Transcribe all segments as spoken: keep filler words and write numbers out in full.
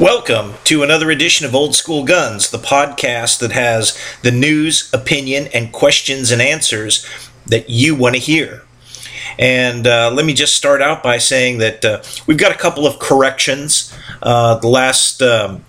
Welcome to another edition of Old School Guns, the podcast that has the news, opinion, and questions and answers that you want to hear. And uh, let me just start out by saying that uh, we've got a couple of corrections. Uh, the last um,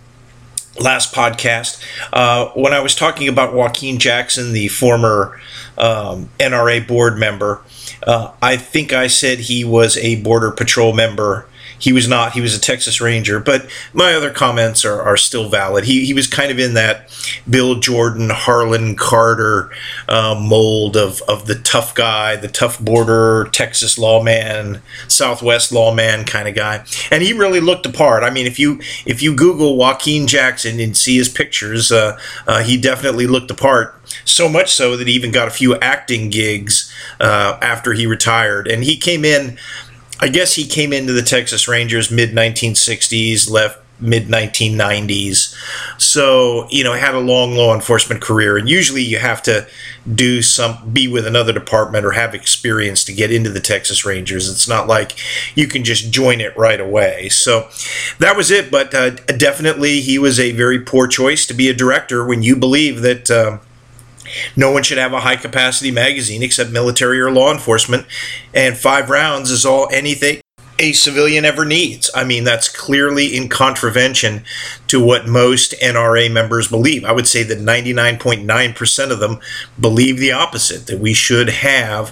last podcast, uh, when I was talking about Joaquin Jackson, the former um, N R A board member, uh, I think I said he was a Border Patrol member. He was not. He was a Texas Ranger. But my other comments are, are still valid. He he was kind of in that Bill Jordan, Harlan Carter uh, mold of, of the tough guy, the tough border Texas lawman, Southwest lawman kind of guy. And he really looked the part. I mean, if you if you Google Joaquin Jackson and see his pictures, uh, uh, he definitely looked the part. So much so that he even got a few acting gigs uh, after he retired. And he came in. I guess he came into the Texas Rangers mid nineteen sixties, left mid nineteen nineties. So, you know, had a long law enforcement career. And usually you have to do some, be with another department or have experience to get into the Texas Rangers. It's not like you can just join it right away. So that was it. But uh, definitely he was a very poor choice to be a director when you believe that uh, no one should have a high-capacity magazine except military or law enforcement, and five rounds is all anything a civilian ever needs. I mean, that's clearly in contravention to what most N R A members believe. I would say that ninety-nine point nine percent of them believe the opposite, that we should have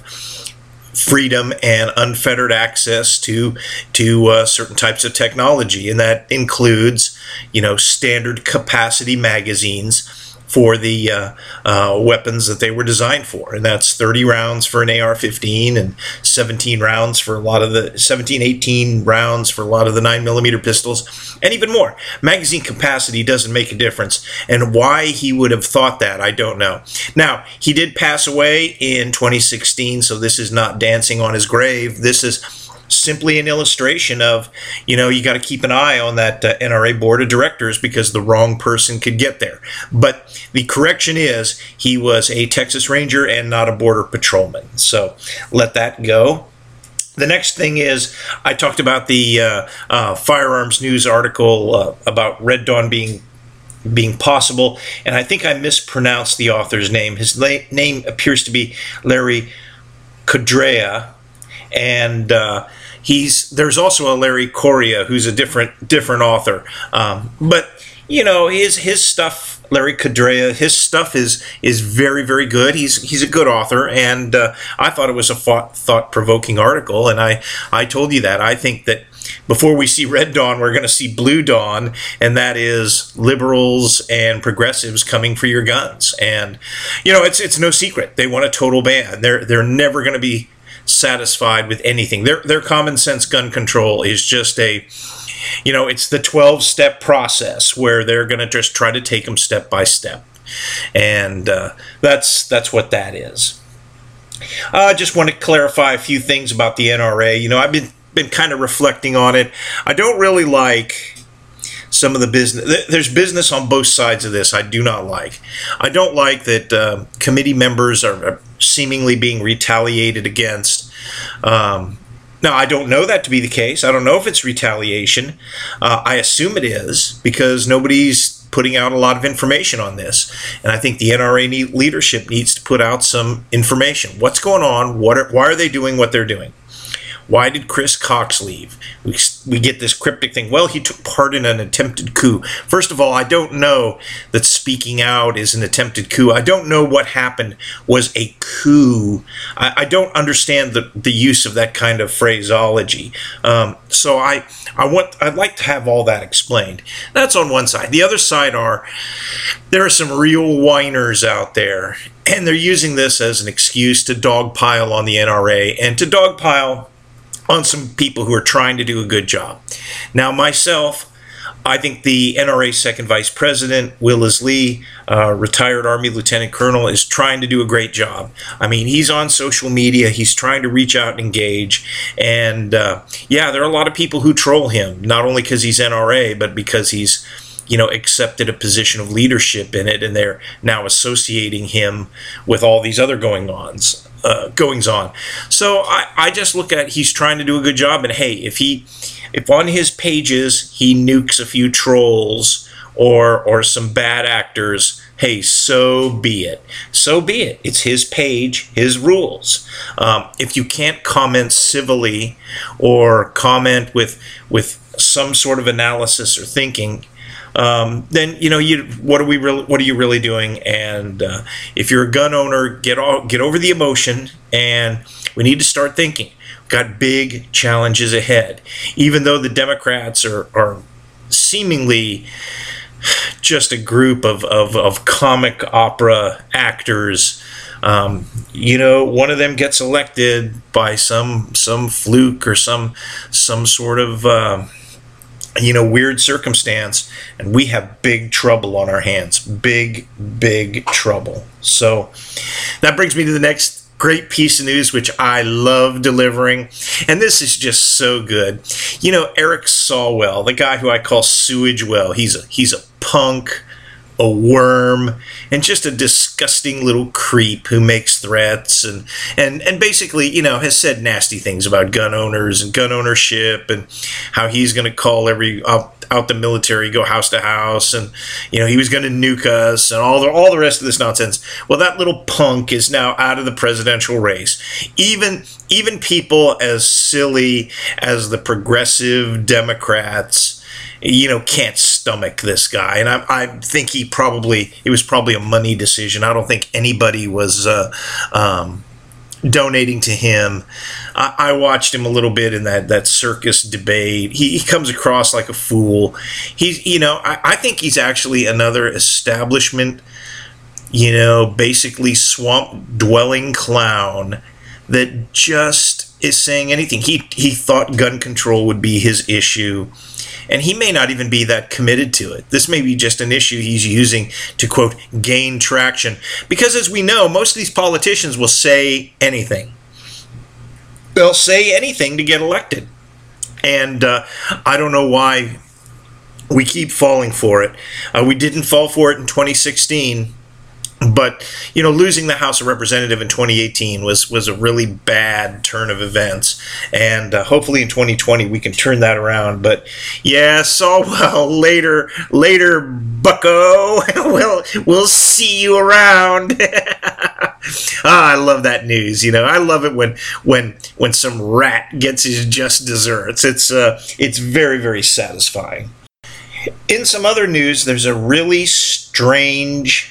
freedom and unfettered access to to uh, certain types of technology, and that includes, you know, standard capacity magazines for the uh, uh, weapons that they were designed for. And that's thirty rounds for an A R fifteen and seventeen rounds for a lot of the, seventeen, eighteen rounds for a lot of the nine millimeter pistols, and even more. Magazine capacity doesn't make a difference. And why he would have thought that, I don't know. Now, he did pass away in twenty sixteen, so this is not dancing on his grave. This is simply an illustration of, you know, you got to keep an eye on that uh, N R A board of directors because the wrong person could get there. But the correction is he was a Texas Ranger and not a Border Patrolman. So let that go. The next thing is I talked about the uh, uh, Firearms News article uh, about Red Dawn being being possible, and I think I mispronounced the author's name. His la- name appears to be Larry Codrea. And uh, he's there's also a Larry Correia who's a different different author. Um, but you know, his his stuff, Larry Codrea, his stuff is is very very good. He's he's a good author, and uh, I thought it was a thought provoking article. And I I told you that I think that before we see Red Dawn, we're going to see Blue Dawn, and that is liberals and progressives coming for your guns. And you know, it's it's no secret they want a total ban. They're they're never going to be satisfied with anything. Their their common sense gun control is just a, you know, it's the twelve step process where they're going to just try to take them step by step, and uh, that's that's what that is. I uh, just want to clarify a few things about the N R A. You know, I've been been kind of reflecting on it. I don't really like some of the business. There's business on both sides of this I do not like. I don't like that uh, committee members are seemingly being retaliated against. Um, now, I don't know that to be the case. I don't know if it's retaliation. Uh, I assume it is because nobody's putting out a lot of information on this. And I think the N R A need, leadership needs to put out some information. What's going on? What are, why are they doing what they're doing? Why did Chris Cox leave? We, we get this cryptic thing. Well, he took part in an attempted coup. First of all, I don't know that speaking out is an attempted coup. I don't know what happened was a coup. I, I don't understand the, the use of that kind of phraseology. Um, so I, I want, I'd like to have all that explained. That's on one side. The other side are, there are some real whiners out there, and they're using this as an excuse to dogpile on the N R A and to dogpile on some people who are trying to do a good job. Now, myself, I think the N R A second vice president, Willis Lee, uh, retired Army lieutenant colonel, is trying to do a great job. I mean, he's on social media. He's trying to reach out and engage. And, uh, yeah, there are a lot of people who troll him, not only because he's N R A, but because he's, you know, accepted a position of leadership in it, and they're now associating him with all these other going-ons. Uh, goings on. So I, I just look at he's trying to do a good job, and hey, if he if on his pages he nukes a few trolls or or some bad actors, hey, so be it. So be it. It's his page, his rules. Um, if you can't comment civilly or comment with with some sort of analysis or thinking, um, then you know you what are we really what are you really doing? And uh, if you're a gun owner, get all, get over the emotion, and we need to start thinking. We've got big challenges ahead. Even though the Democrats are are seemingly just a group of, of, of comic opera actors. Um, you know, one of them gets elected by some some fluke or some some sort of uh, you know weird circumstance, and we have big trouble on our hands. Big, big trouble. So that brings me to the next great piece of news, which I love delivering, and this is just so good. You know, Eric Swalwell, the guy who I call Sewage Well, he's a he's a punk, a worm, and just a disgusting little creep who makes threats and and and basically, you know, has said nasty things about gun owners and gun ownership, and how he's going to call every out, out the military, go house to house, and you know he was going to nuke us and all the all the rest of this nonsense. Well, that little punk is now out of the presidential race. Even even people as silly as the progressive Democrats, you know, can't stomach this guy. And I, I think he probably, it was probably a money decision. I don't think anybody was uh, um, donating to him. I, I watched him a little bit in that, that circus debate. He, he comes across like a fool. He's, you know, I, I think he's actually another establishment, you know, basically swamp dwelling clown that just is saying anything. He, he thought gun control would be his issue. And he may not even be that committed to it. This may be just an issue he's using to, quote, gain traction. Because as we know, most of these politicians will say anything. They'll say anything to get elected. And uh, I don't know why we keep falling for it. Uh, we didn't fall for it in twenty sixteen. But, you know, losing the House of Representatives in twenty eighteen was, was a really bad turn of events. And uh, hopefully in twenty twenty we can turn that around. But, yeah, so, well, later, later, bucko. we'll, we'll see you around. Ah, I love that news. You know, I love it when when when some rat gets his just desserts. It's, uh, it's very, very satisfying. In some other news, there's a really strange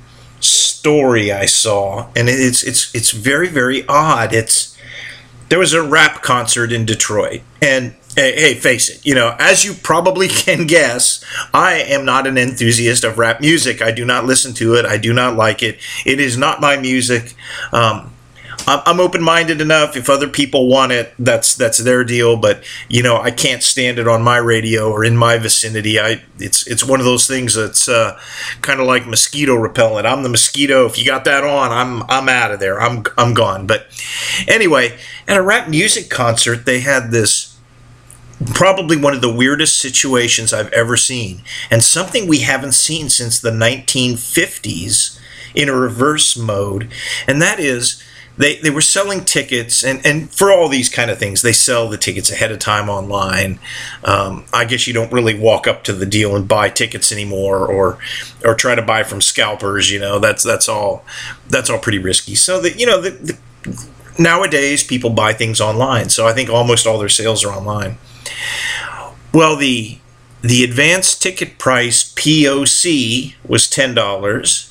story I saw, and it's it's it's very, very odd. It's there was a rap concert in Detroit, and hey, hey, face it, you know, as you probably can guess, I am not an enthusiast of rap music. I do not listen to it. I do not like it. It is not my music. Um, I'm open-minded enough. If other people want it, that's that's their deal. But you know, I can't stand it on my radio or in my vicinity. I it's it's one of those things that's uh, kind of like mosquito repellent. I'm the mosquito. If you got that on, I'm I'm out of there. I'm I'm gone. But anyway, at a rap music concert, they had this probably one of the weirdest situations I've ever seen, and something we haven't seen since the nineteen fifties in a reverse mode, and that is. They they were selling tickets, and, and for all these kind of things, they sell the tickets ahead of time online. Um, I guess you don't really walk up to the deal and buy tickets anymore, or or try to buy from scalpers. You know, that's that's all that's all pretty risky. So that you know, the, the, nowadays people buy things online. So I think almost all their sales are online. Well, the the advanced ticket price P O C was ten dollars,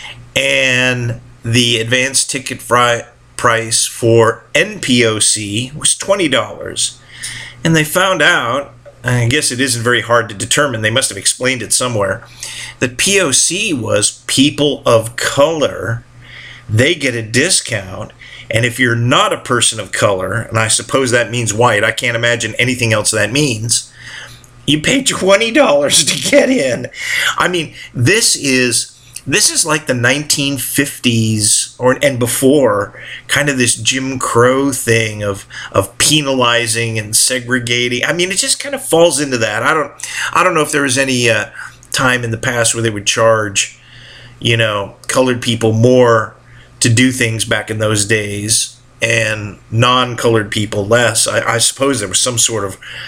and the advanced ticket fri- price for N P O C was twenty dollars. And they found out, I guess it isn't very hard to determine, they must have explained it somewhere, that P O C was people of color. They get a discount. And if you're not a person of color, and I suppose that means white, I can't imagine anything else that means, you pay twenty dollars to get in. I mean, this is... This is like the nineteen fifties or and before, kind of this Jim Crow thing of of penalizing and segregating. I mean, it just kind of falls into that. I don't I don't know if there was any uh, time in the past where they would charge, you know, colored people more to do things back in those days, and non-colored people less. I, I suppose there was some sort of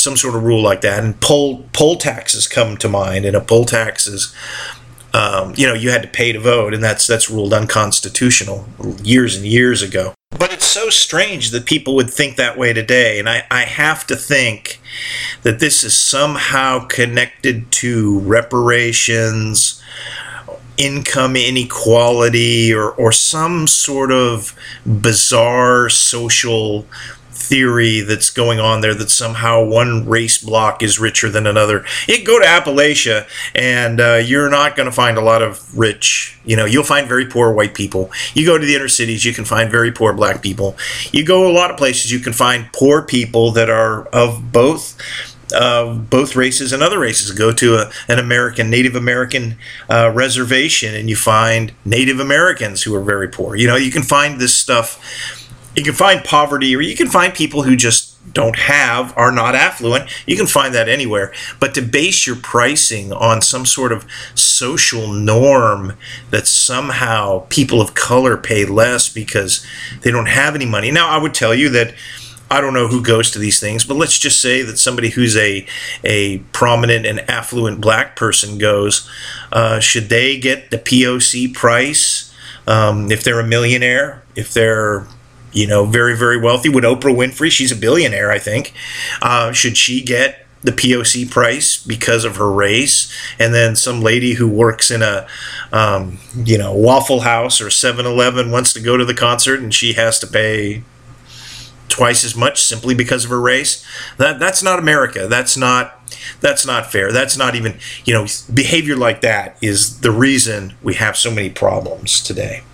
some sort of rule like that. And poll poll taxes come to mind, and a poll tax is, um, you know, you had to pay to vote, and that's that's ruled unconstitutional years and years ago. But it's so strange that people would think that way today, and I, I have to think that this is somehow connected to reparations, income inequality, or, or some sort of bizarre social theory that's going on there, that somehow one race block is richer than another. You go to Appalachia and uh, you're not going to find a lot of rich, you know, you'll find very poor white people. You go to the inner cities, you can find very poor black people. You go a lot of places, you can find poor people that are of both Uh, both races and other races. Go to a, an American, Native American uh, reservation, and you find Native Americans who are very poor. You know, you can find this stuff. You can find poverty, or you can find people who just don't have, are not affluent. You can find that anywhere. But to base your pricing on some sort of social norm that somehow people of color pay less because they don't have any money. Now, I would tell you that I don't know who goes to these things, but let's just say that somebody who's a a prominent and affluent black person goes. Uh, should they get the P O C price um, if they're a millionaire? If they're, you know, very, very wealthy? Would Oprah Winfrey, she's a billionaire, I think, uh, should she get the P O C price because of her race? And then some lady who works in a, um, you know, Waffle House or seven eleven wants to go to the concert, and she has to pay twice as much simply because of her race. That that's not America. That's not that's not fair. That's not even, you know, behavior like that is the reason we have so many problems today.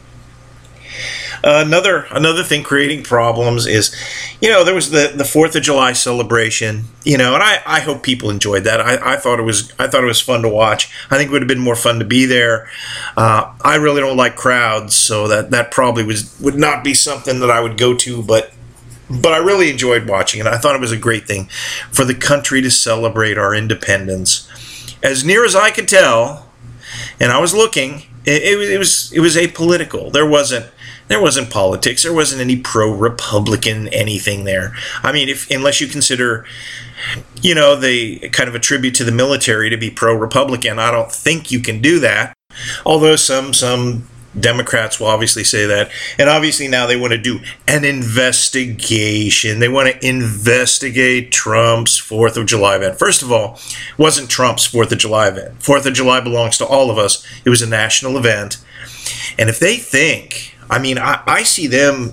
Uh, another another thing creating problems is, you know, there was the the Fourth of July celebration, you know, and I, I hope people enjoyed that. I, I thought it was I thought it was fun to watch. I think it would have been more fun to be there. Uh, I really don't like crowds, so that that probably was would not be something that I would go to, but But I really enjoyed watching it. I thought it was a great thing for the country to celebrate our independence. As near as I could tell, and I was looking, it, it, it was it was apolitical. There wasn't there wasn't politics. There wasn't any pro-Republican anything there. I mean, if unless you consider, you know, the kind of a tribute to the military to be pro-Republican, I don't think you can do that. Although some some. Democrats will obviously say that, and obviously now they want to do an investigation. They want to investigate Trump's fourth of July event. First of all, it wasn't Trump's fourth of July event. fourth of July belongs to all of us. It was a national event. And if they think, I mean, I, I see them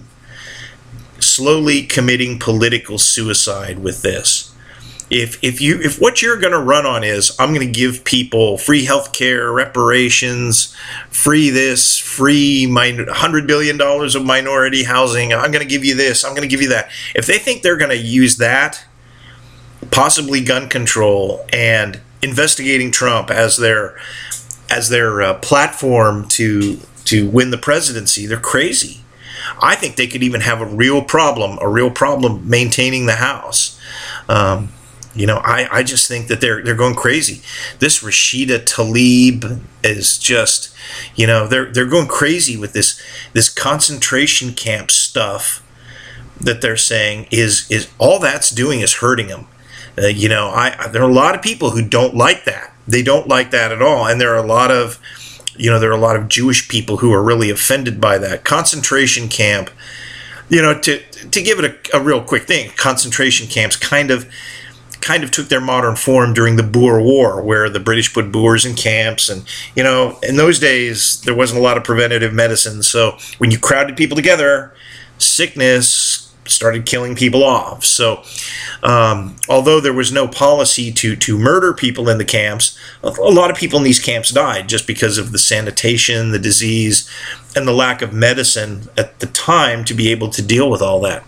slowly committing political suicide with this. If if you if what you're going to run on is, I'm going to give people free health care, reparations, free this, free my one hundred billion dollars of minority housing, I'm going to give you this, I'm going to give you that. If they think they're going to use that, possibly gun control and investigating Trump as their as their uh, platform to to win the presidency, they're crazy. I think they could even have a real problem, a real problem maintaining the House. Um, You know, I, I just think that they're they're going crazy. This Rashida Tlaib is just, you know, they're they're going crazy with this this concentration camp stuff that they're saying is is all that's doing is hurting them. Uh, you know, I there are a lot of people who don't like that. They don't like that at all, and there are a lot of, you know, there are a lot of Jewish people who are really offended by that concentration camp. You know, to to give it a, a real quick thing, concentration camps kind of. kind of took their modern form during the Boer War, where the British put Boers in camps. And, you know, in those days, there wasn't a lot of preventative medicine. So when you crowded people together, sickness started killing people off. So um, although there was no policy to, to murder people in the camps, a lot of people in these camps died just because of the sanitation, the disease, and the lack of medicine at the time to be able to deal with all that.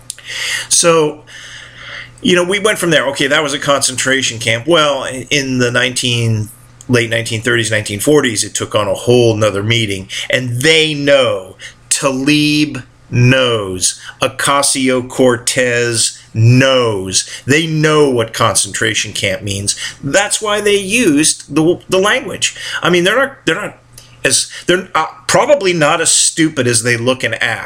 So, you know, we went from there. Okay, that was a concentration camp. Well, in the nineteen late nineteen thirties, nineteen forties, it took on a whole nother meaning. And they know, Tlaib knows, Ocasio-Cortez knows. They know what concentration camp means. That's why they used the the language. I mean, they're not they're not as they're uh, probably not as stupid as they look and act.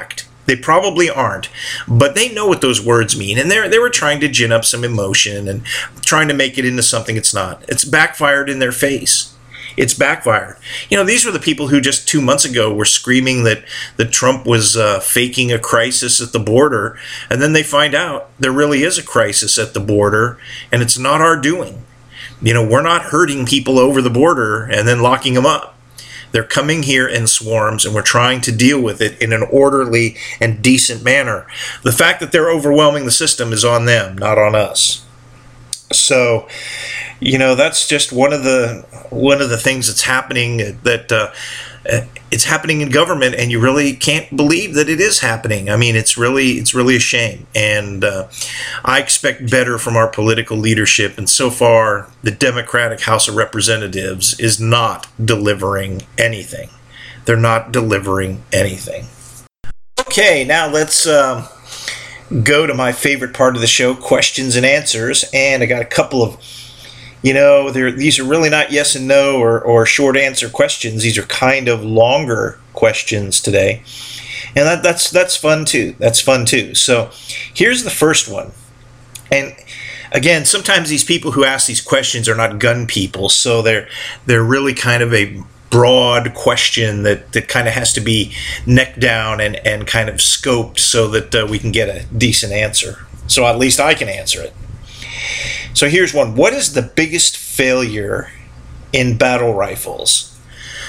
They probably aren't, but they know what those words mean, and they they were trying to gin up some emotion and trying to make it into something it's not. It's backfired in their face. It's backfired. You know, these were the people who just two months ago were screaming that, that Trump was uh, faking a crisis at the border, and then they find out there really is a crisis at the border, and it's not our doing. You know, we're not hurting people over the border and then locking them up. They're coming here in swarms, and we're trying to deal with it in an orderly and decent manner. The fact that they're overwhelming the system is on them, not on us. So, you know, that's just one of the one of the things that's happening, that uh, it's happening in government, and you really can't believe that it is happening. I mean, it's really it's really a shame, and uh, I expect better from our political leadership. And so far, the Democratic House of Representatives is not delivering anything. They're not delivering anything. Okay, now let's um, go to my favorite part of the show, questions and answers. And I got a couple of, you know, these are really not yes and no or, or short answer questions. These are kind of longer questions today. And that, that's that's fun too. That's fun too. So here's the first one. And again, sometimes these people who ask these questions are not gun people. So they're they're really kind of a broad question that, that kind of has to be neck down and, and kind of scoped so that uh, we can get a decent answer. So at least I can answer it. So here's one. What is the biggest failure in battle rifles?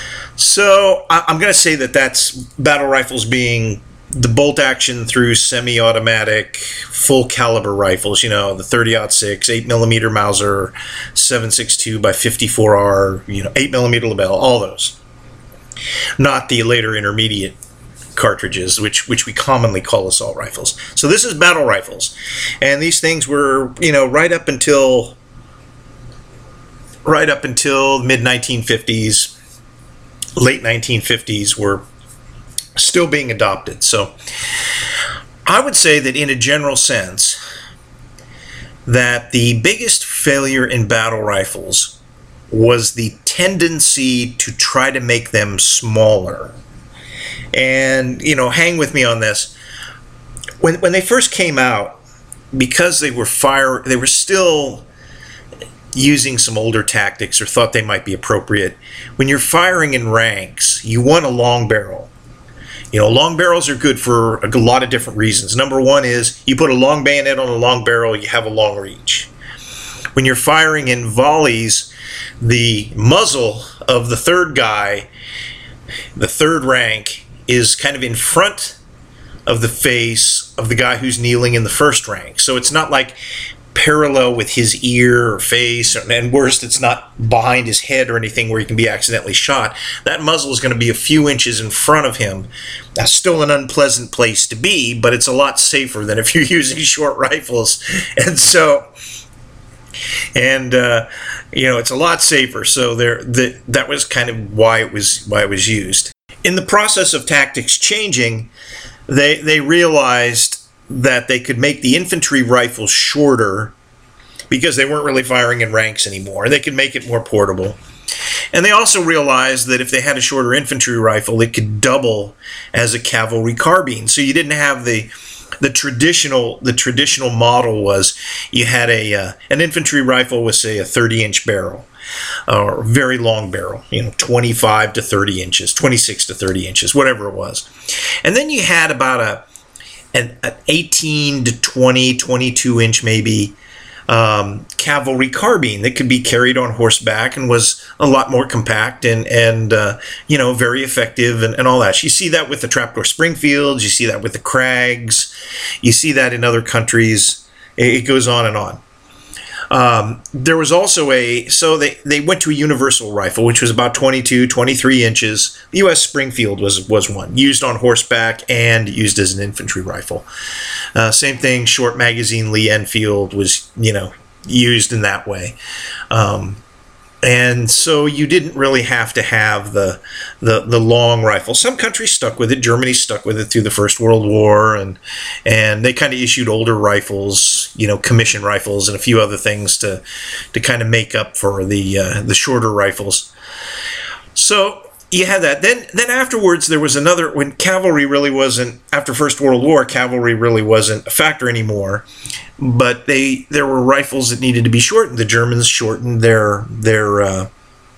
So I'm going to say that that's battle rifles being the bolt action through semi-automatic full caliber rifles, you know, the thirty aught six, eight millimeter Mauser, seven six two by fifty-four R, you know, eight millimeter Lebel, all those. Not the later intermediate cartridges, which which we commonly call assault rifles. So this is battle rifles, and these things were, you know, right up until right up until mid nineteen fifties, late nineteen fifties, were still being adopted. So I would say that in a general sense, that the biggest failure in battle rifles was the tendency to try to make them smaller. And, you know, hang with me on this. When when they first came out, because they were fire, they were still using some older tactics, or thought they might be appropriate. When you're firing in ranks, you want a long barrel. You know, long barrels are good for a lot of different reasons. Number one is you put a long bayonet on a long barrel, you have a long reach. When you're firing in volleys, the muzzle of the third guy, the third rank, is kind of in front of the face of the guy who's kneeling in the first rank. So it's not like parallel with his ear or face, and worst, it's not behind his head or anything where he can be accidentally shot. That muzzle is going to be a few inches in front of him. That's still an unpleasant place to be, but it's a lot safer than if you're using short rifles. And so, and uh, you know, it's a lot safer. So there, the, that was kind of why it was why it was used. In the process of tactics changing, they they realized that they could make the infantry rifle shorter because they weren't really firing in ranks anymore. They could make it more portable. And they also realized that if they had a shorter infantry rifle, it could double as a cavalry carbine. So you didn't have the the traditional the traditional model was you had a uh, an infantry rifle with, say, a thirty inch barrel, or very long barrel, you know, twenty-five to thirty inches, twenty-six to thirty inches, whatever it was. And then you had about a an, an eighteen to twenty, twenty-two inch maybe um, cavalry carbine that could be carried on horseback and was a lot more compact and, and uh, you know, very effective and, and all that. You see that with the Trapdoor Springfields, you see that with the Krags, you see that in other countries. It goes on and on. Um, there was also a, so they, they went to a universal rifle, which was about twenty-two, twenty-three inches. The U S Springfield was, was one, used on horseback and used as an infantry rifle. Uh, same thing, short magazine Lee Enfield was, you know, used in that way. Um, and so you didn't really have to have the, the the long rifle. Some countries stuck with it. Germany stuck with it through the First World War, and and they kind of issued older rifles, you know, commission rifles and a few other things to to kind of make up for the uh, the shorter rifles. So you had that. Then then afterwards there was another, when cavalry really wasn't, after First World War, cavalry really wasn't a factor anymore. But they there were rifles that needed to be shortened. The Germans shortened their their uh,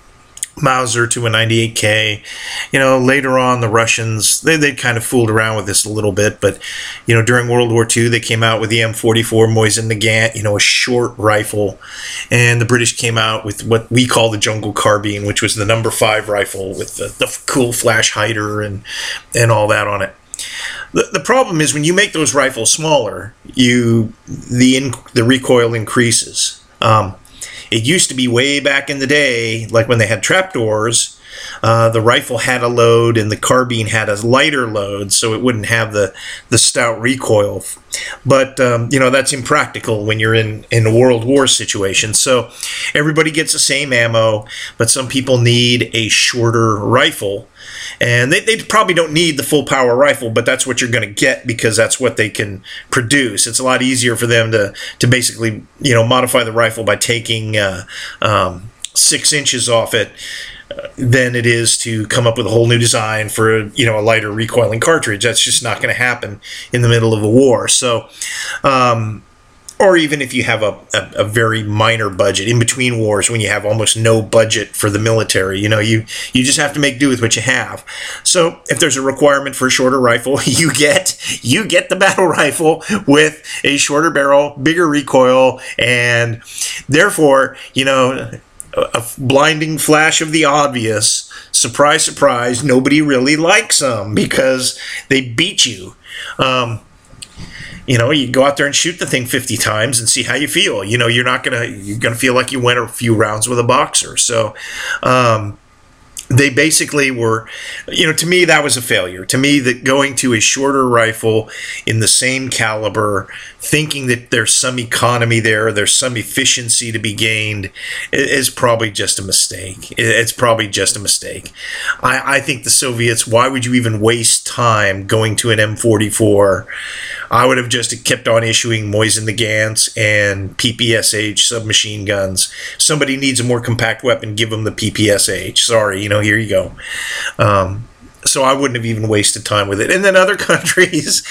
Mauser to a ninety-eight K. You know, later on the Russians, they they kind of fooled around with this a little bit, but you know, during World War Two they came out with the M forty-four Mosin-Nagant, you know, a short rifle, and the British came out with what we call the Jungle Carbine, which was the number five rifle with the, the cool flash hider and and all that on it. The, the problem is when you make those rifles smaller, you the in, the recoil increases. Um, It used to be way back in the day, like when they had trapdoors, uh, the rifle had a load and the carbine had a lighter load, so it wouldn't have the, the stout recoil. But, um, you know, that's impractical when you're in, in a World War situation. So everybody gets the same ammo, but some people need a shorter rifle. And they, they probably don't need the full power rifle, but that's what you're going to get because that's what they can produce. It's a lot easier for them to, to basically, you know, modify the rifle by taking uh, um, six inches off it uh, than it is to come up with a whole new design for, you know, a lighter recoiling cartridge. That's just not going to happen in the middle of a war. So, um, or even if you have a, a, a very minor budget in between wars, when you have almost no budget for the military, you know, you, you just have to make do with what you have. So if there's a requirement for a shorter rifle, you get you get the battle rifle with a shorter barrel, bigger recoil, and therefore, you know, a, a blinding flash of the obvious. Surprise, surprise, nobody really likes them because they beat you. Um, You know, you go out there and shoot the thing fifty times and see how you feel. You know, you're not gonna you're gonna feel like you went a few rounds with a boxer. So, um, they basically were, you know, to me that was a failure. To me, that going to a shorter rifle in the same caliber, thinking that there's some economy there, there's some efficiency to be gained, is probably just a mistake. It's probably just a mistake. I, I think the Soviets, why would you even waste time going to an M forty-four? I would have just kept on issuing Mosin-Nagants and P P S H submachine guns. Somebody needs a more compact weapon, give them the P P S H. Sorry, you know, here you go. Um, so I wouldn't have even wasted time with it. And then other countries,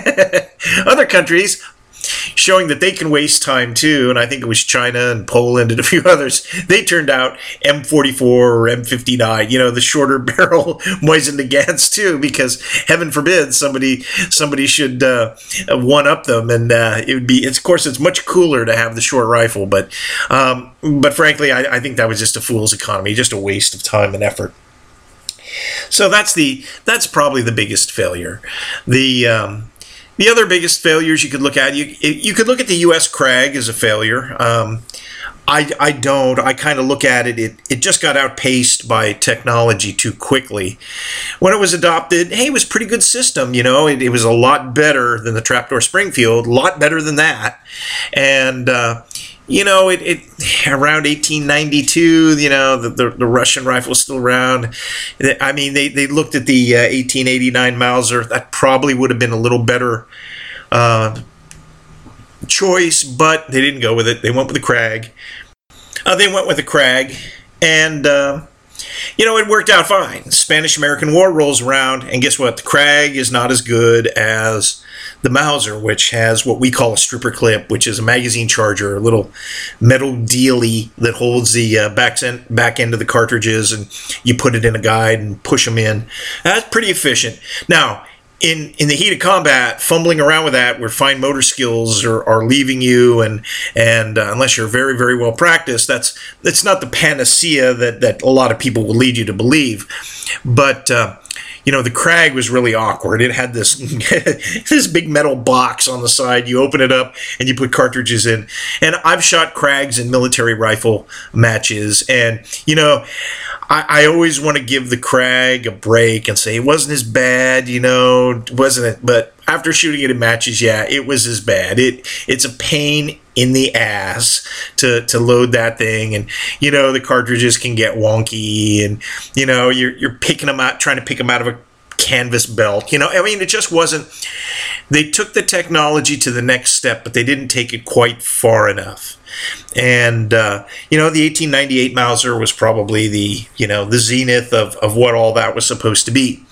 other countries showing that they can waste time too, and I think it was China and Poland and a few others, they turned out M forty-four or M fifty-nine, you know, the shorter barrel Mosin-Nagants too, because heaven forbid somebody somebody should uh, one-up them, and uh, it would be, it's, of course, it's much cooler to have the short rifle, but um, but frankly, I, I think that was just a fool's economy, just a waste of time and effort. So that's the that's probably the biggest failure. The um, The other biggest failures you could look at, you you could look at the U S Krag as a failure. Um, I, I don't. I kind of look at it, it, it just got outpaced by technology too quickly. When it was adopted, hey, it was a pretty good system, you know. It, it was a lot better than the Trapdoor Springfield, a lot better than that. And, uh, you know, it, it around eighteen ninety-two, you know, the, the, the Russian rifle was still around. I mean, they, they looked at the uh, eighteen eighty-nine Mauser. That probably would have been a little better uh, choice, but they didn't go with it. They went with the Krag. Uh, they went with the Krag, and, uh, you know, it worked out fine. Spanish-American War rolls around, and guess what? The Krag is not as good as the Mauser, which has what we call a stripper clip, which is a magazine charger, a little metal dealie that holds the uh, back, end, back end of the cartridges, and you put it in a guide and push them in. That's pretty efficient. Now, in in the heat of combat, fumbling around with that, where fine motor skills are, are leaving you, and and uh, unless you're very, very well practiced, that's that's not the panacea that, that a lot of people will lead you to believe. But uh, you know, the Krag was really awkward. It had this this big metal box on the side. You open it up and you put cartridges in. And I've shot Krags in military rifle matches, and you know, I, I always want to give the Krag a break and say it wasn't as bad, you know, wasn't it? But after shooting it in matches, yeah, it was as bad. It it's a pain in the ass to to load that thing, and you know, the cartridges can get wonky, and you know, you're you're picking them out, trying to pick them out of a canvas belt. You know, I mean, it just wasn't. They took the technology to the next step, but they didn't take it quite far enough. And, uh, you know, the eighteen ninety-eight Mauser was probably the, you know, the zenith of, of what all that was supposed to be.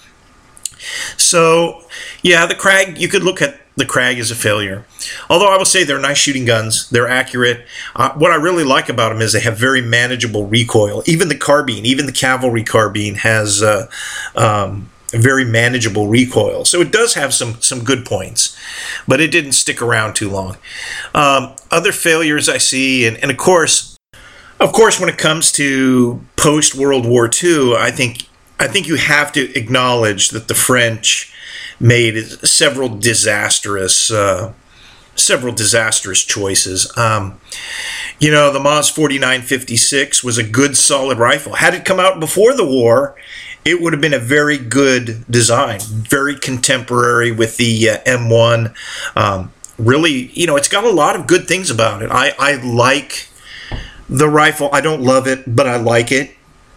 So, yeah, the Krag, you could look at the Krag as a failure. Although I will say they're nice shooting guns. They're accurate. Uh, what I really like about them is they have very manageable recoil. Even the carbine, even the cavalry carbine has uh, um, a very manageable recoil. So it does have some, some good points, but it didn't stick around too long. Um, other failures I see, and, and of course, of course, when it comes to post-World War Two, I think I think you have to acknowledge that the French made several disastrous, uh, several disastrous choices. Um, you know, the Maz forty-nine fifty-six was a good, solid rifle. Had it come out before the war, it would have been a very good design, very contemporary with the uh, M one. Um, really, you know, it's got a lot of good things about it. I, I like the rifle. I don't love it, but I like it.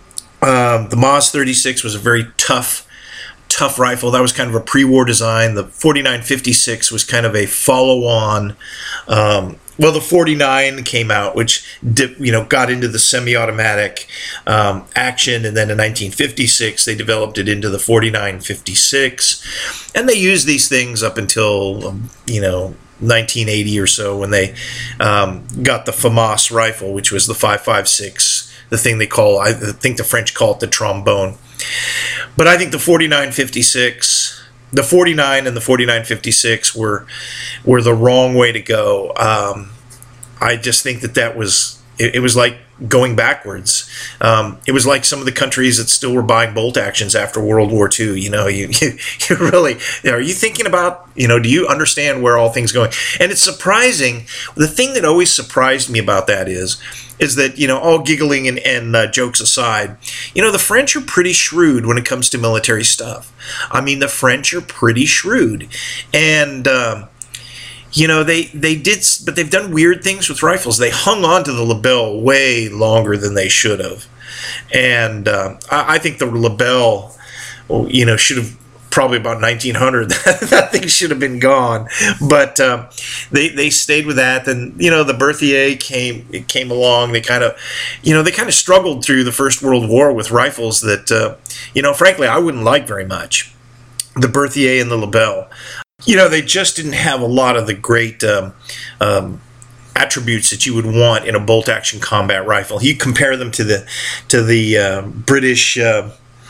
Um, the Maz thirty-six was a very tough, tough rifle. That was kind of a pre-war design. The forty-nine fifty-six was kind of a follow-on. Um, well, the forty-nine came out, which dip, you know got into the semi-automatic um, action, and then in nineteen fifty-six they developed it into the forty-nine fifty-six, and they used these things up until um, you know. nineteen eighty or so, when they um, got the FAMAS rifle, which was the five five six, the thing they call, I think the French call it the trombone. But I think the forty-nine fifty-six, the forty-nine and the forty-nine fifty-six were were the wrong way to go. Um, I just think that that was, it, it was like going backwards. Um, it was like some of the countries that still were buying bolt actions after World War Two. You know, you, you, you really, are you thinking about, you know, do you understand where all things going? And it's surprising. The thing that always surprised me about that is, is that, you know, all giggling and, and uh, jokes aside, you know, the French are pretty shrewd when it comes to military stuff. I mean, the French are pretty shrewd. And, um, You know, they, they did, but they've done weird things with rifles. They hung on to the Lebel way longer than they should have. And uh, I, I think the Lebel, you know, should have probably about nineteen hundred. That thing should have been gone. But um, they they stayed with that. Then, you know, the Berthier came it came along. They kind of, you know, they kind of struggled through the First World War with rifles that, uh, you know, frankly, I wouldn't like very much. The Berthier and the Lebel. You know, they just didn't have a lot of the great um, um, attributes that you would want in a bolt-action combat rifle. You compare them to the to the uh, British uh,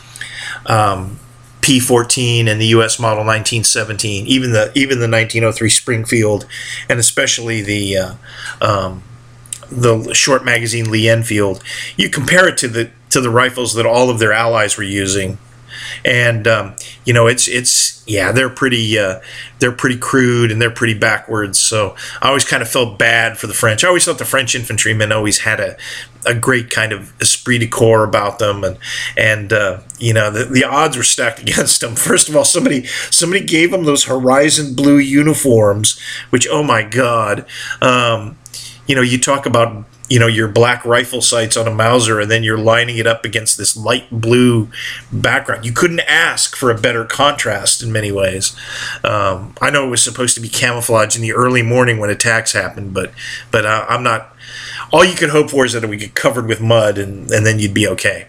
um, P fourteen and the U S model nineteen seventeen, even the even the nineteen oh three Springfield, and especially the uh, um, the short magazine Lee Enfield. You compare it to the to the rifles that all of their allies were using. And um, you know, it's it's yeah, they're pretty uh, they're pretty crude and they're pretty backwards. So I always kind of felt bad for the French. I always thought the French infantrymen always had a, a great kind of esprit de corps about them, and and uh, you know, the, the odds were stacked against them. First of all, somebody somebody gave them those horizon blue uniforms, which, oh my God, um, you know, you talk about, you know, your black rifle sights on a Mauser, and then you're lining it up against this light blue background. You couldn't ask for a better contrast in many ways. Um, I know it was supposed to be camouflage in the early morning when attacks happened, but but uh, I'm not. All you could hope for is that it would get covered with mud, and, and then you'd be okay.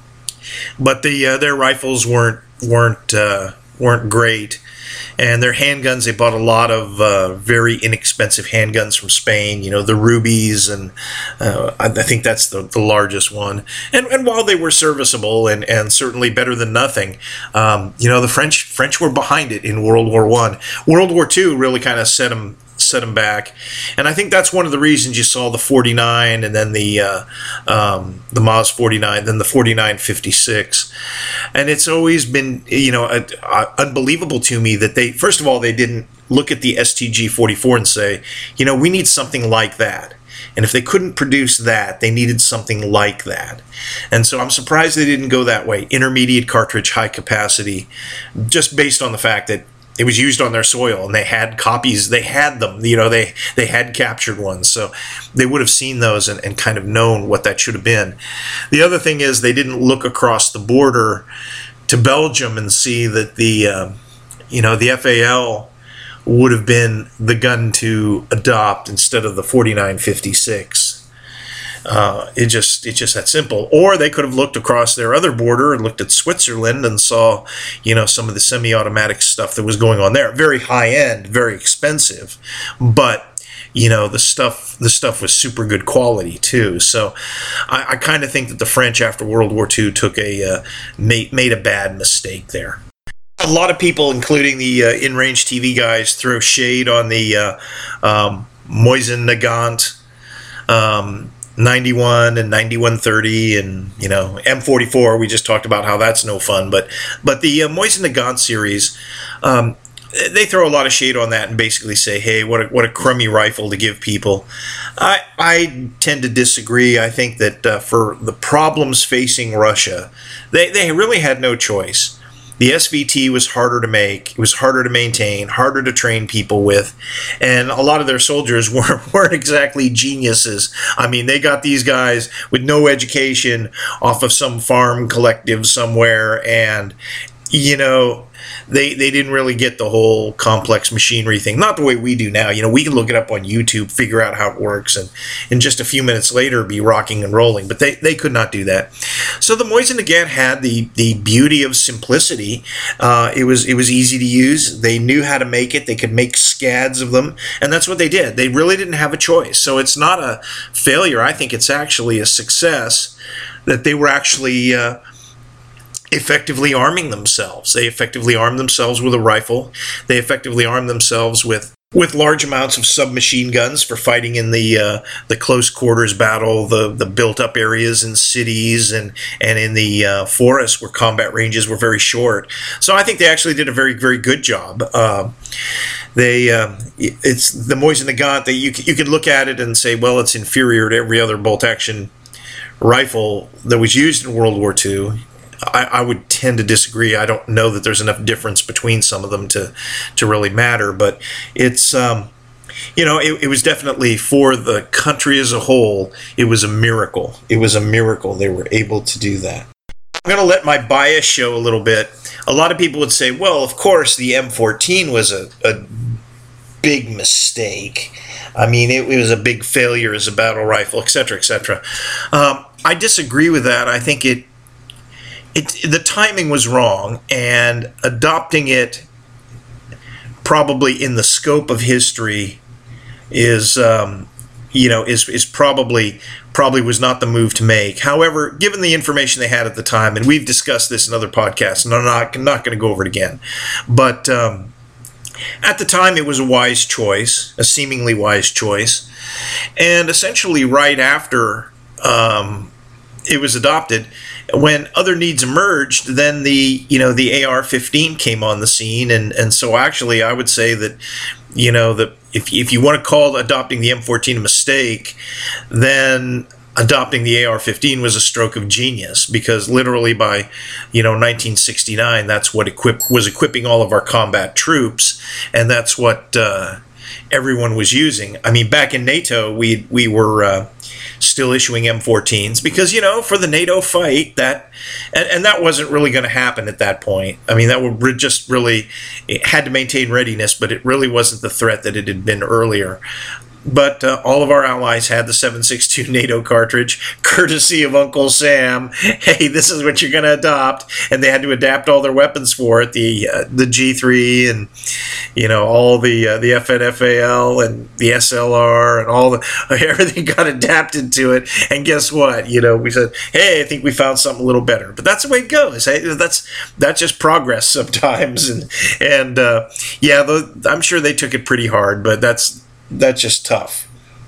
But the uh, their rifles weren't weren't uh, weren't great. And their handguns, they bought a lot of uh, very inexpensive handguns from Spain, you know, the Rubies, and uh, I think that's the, the largest one. And, and while they were serviceable and, and certainly better than nothing, um, you know, the French French were behind it in World War One. World War Two really kind of set them set them back, and I think that's one of the reasons you saw the forty-nine, and then the uh, um, the Maz forty-nine, then the forty-nine fifty-six. And it's always been, you know, uh, uh, unbelievable to me that they, first of all, they didn't look at the S T G forty-four and say, you know, we need something like that. And if they couldn't produce that, they needed something like that. And so I'm surprised they didn't go that way. Intermediate cartridge, high capacity, just based on the fact that it was used on their soil, and they had copies. They had them, you know, they, they had captured ones. So they would have seen those and, and kind of known what that should have been. The other thing is they didn't look across the border to Belgium and see that the, uh, you know, the F A L would have been the gun to adopt instead of the forty-nine fifty-six. Uh, it just it's just that simple. Or they could have looked across their other border and looked at Switzerland and saw, you know, some of the semi-automatic stuff that was going on there. Very high end, very expensive, but you know, the stuff the stuff was super good quality too. So I, I kind of think that the French after World War Two took a uh, made made a bad mistake there. A lot of people, including the uh, in-range T V guys, throw shade on the uh, um, Mosin-Nagant um, ninety-one and ninety-one thirty, and you know, M forty-four. We just talked about how that's no fun, but but the uh, Mosin-Nagant series, um, they throw a lot of shade on that and basically say, "Hey, what a, what a crummy rifle to give people." I I tend to disagree. I think that uh, for the problems facing Russia, they they really had no choice. The S V T was harder to make, it was harder to maintain, harder to train people with, and a lot of their soldiers weren't, weren't exactly geniuses. I mean, they got these guys with no education off of some farm collective somewhere, and, you know, they they didn't really get the whole complex machinery thing. Not the way we do now. You know, we can look it up on YouTube, figure out how it works, and in just a few minutes later be rocking and rolling. But they, they could not do that. So the Mosin-Nagant had the the beauty of simplicity. Uh, it was it was easy to use. They knew how to make it. They could make scads of them, and that's what they did. They really didn't have a choice. So it's not a failure. I think it's actually a success that they were actually Uh, effectively arming themselves. They effectively armed themselves with a rifle. They effectively armed themselves with with large amounts of submachine guns for fighting in the uh, the close quarters battle, the the built up areas in cities and and in the uh, forests where combat ranges were very short. So I think they actually did a very very good job. Uh, they uh, it's the Mosin-Nagant that you you can look at it and say, well, it's inferior to every other bolt action rifle that was used in World War Two. I, I would tend to disagree. I don't know that there's enough difference between some of them to, to really matter, but it's, um, you know, it, it was definitely, for the country as a whole, it was a miracle. It was a miracle they were able to do that. I'm going to let my bias show a little bit. A lot of people would say, well, of course, the M fourteen was a, a big mistake. I mean, it, it was a big failure as a battle rifle, et cetera, et cetera. Um, I disagree with that. I think it It, the timing was wrong, and adopting it probably in the scope of history is, um, you know, is is probably probably was not the move to make. However, given the information they had at the time, and we've discussed this in other podcasts, and I'm not, I'm not going to go over it again, but um, at the time it was a wise choice, a seemingly wise choice, and essentially right after um, it was adopted, when other needs emerged, then the you know the A R fifteen came on the scene, and and so actually I would say that you know that if if you want to call adopting the M fourteen a mistake, then adopting the A R fifteen was a stroke of genius, because literally by you know nineteen sixty-nine, that's what equip was equipping all of our combat troops, and that's what uh, everyone was using. I mean, back in NATO, we we were uh, still issuing M fourteens because, you know, for the NATO fight, that and, and that wasn't really going to happen at that point. I mean, that would just really, it had to maintain readiness, but it really wasn't the threat that it had been earlier. But uh, all of our allies had the seven six two NATO cartridge, courtesy of Uncle Sam. Hey, this is what you're going to adopt, and they had to adapt all their weapons for it. The uh, the G three and you know all the uh, the F N F A L and the S L R and all the everything got adapted to it. And guess what? You know, we said, hey, I think we found something a little better. But that's the way it goes. Hey, that's that's just progress sometimes. And and uh, yeah, the, I'm sure they took it pretty hard, but that's. That's just tough.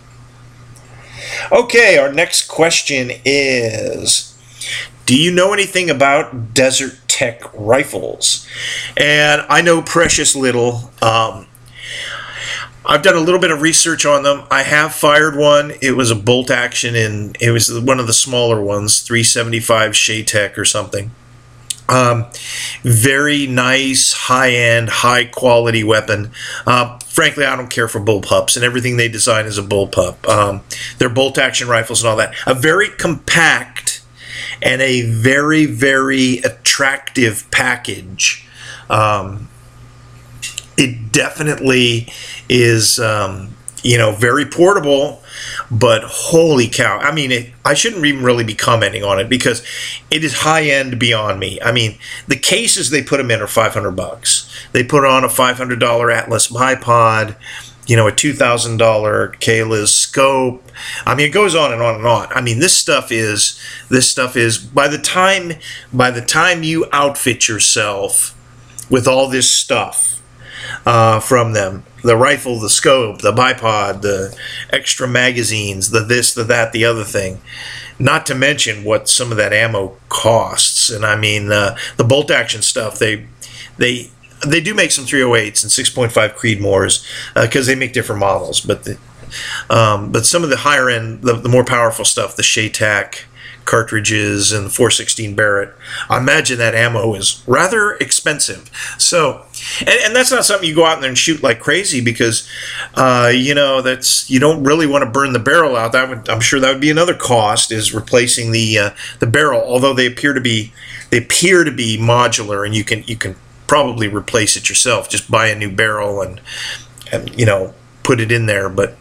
Okay, our next question is, do you know anything about Desert Tech rifles? And I know precious little. Um, I've done a little bit of research on them. I have fired one. It was a bolt action, and it was one of the smaller ones, three seventy-five Shaytech or something. Um, very nice, high-end, high-quality weapon. Uh, frankly, I don't care for bullpups, and everything they design is a bullpup. Um, they're bolt-action rifles and all that. A very compact and a very, very attractive package. Um, it definitely is, um, you know, very portable, but holy cow. I mean, it, I shouldn't even really be commenting on it because it is high end beyond me. I mean, the cases they put them in are five hundred bucks. They put on a five hundred dollar Atlas bipod, you know, a two thousand dollar Kalis scope. I mean, it goes on and on and on. I mean, this stuff is, this stuff is, by the time, by the time you outfit yourself with all this stuff uh, from them, the rifle, the scope, the bipod, the extra magazines, the this, the that, the other thing, not to mention what some of that ammo costs. And I mean, uh, the bolt action stuff, they, they, they do make some three oh eights and six point five Creedmoors because uh, they make different models, but the, um, but some of the higher end, the, the more powerful stuff, the Shaytac cartridges and the four sixteen Barrett, I imagine that ammo is rather expensive. So, and, and that's not something you go out there and shoot like crazy because, uh, you know, that's, you don't really want to burn the barrel out. That would, I'm sure that would be another cost, is replacing the uh, the barrel. Although they appear to be, they appear to be modular, and you can you can probably replace it yourself. Just buy a new barrel and and you know, put it in there. But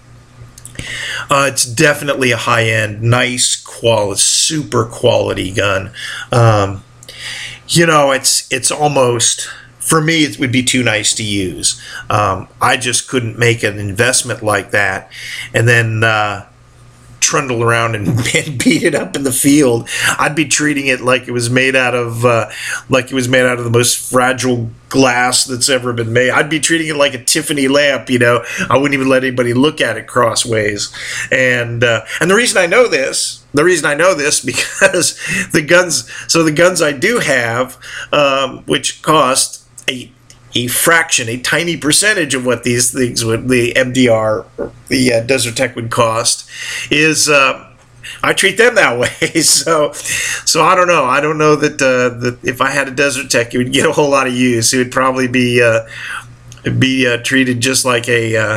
Uh, it's definitely a high-end, nice quality, super quality gun. Um, you know, it's it's almost, for me, it would be too nice to use. Um, I just couldn't make an investment like that and then uh, trundle around and, and beat it up in the field. I'd be treating it like it was made out of uh, like it was made out of the most fragile glass that's ever been made. I'd be treating it like a Tiffany lamp, you know. I wouldn't even let anybody look at it crossways. And uh, and the reason I know this, the reason I know this, because the guns, so the guns I do have, um, which cost a a fraction, a tiny percentage of what these things would, the M D R, the uh, Desert Tech would cost, is uh, I treat them that way. So, so I don't know. I don't know that uh, that if I had a Desert Tech, it would get a whole lot of use. It would probably be uh, be uh, treated just like a uh,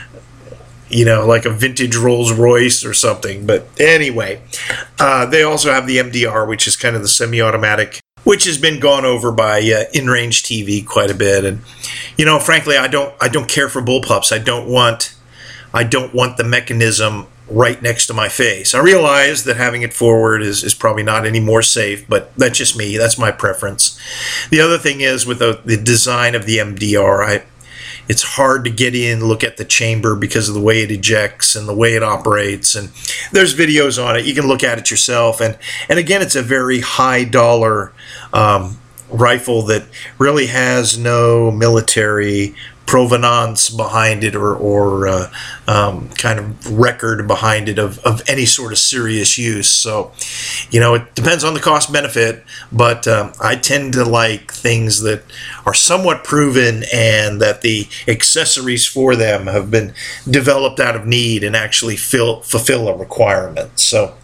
you know, like a vintage Rolls Royce or something. But anyway, uh, they also have the M D R, which is kind of the semi-automatic, which has been gone over by uh, InRange T V quite a bit. And you know, frankly, I don't I don't care for bullpups. I don't want I don't want the mechanism right next to my face. I realize that having it forward is, is probably not any more safe, but that's just me. That's my preference. The other thing is with the, the design of the M D R, I, it's hard to get in, look at the chamber because of the way it ejects and the way it operates. And there's videos on it. You can look at it yourself. And, and again, it's a very high dollar um, rifle that really has no military provenance behind it, or, or uh, um, kind of record behind it of, of any sort of serious use. So, you know, it depends on the cost benefit, but um, I tend to like things that are somewhat proven and that the accessories for them have been developed out of need and actually fill, fulfill a requirement. So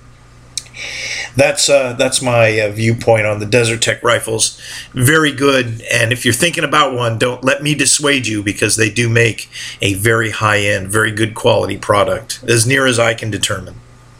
that's uh, that's my uh, viewpoint on the Desert Tech rifles. Very good, and if you're thinking about one, don't let me dissuade you, because they do make a very high-end, very good quality product, as near as I can determine.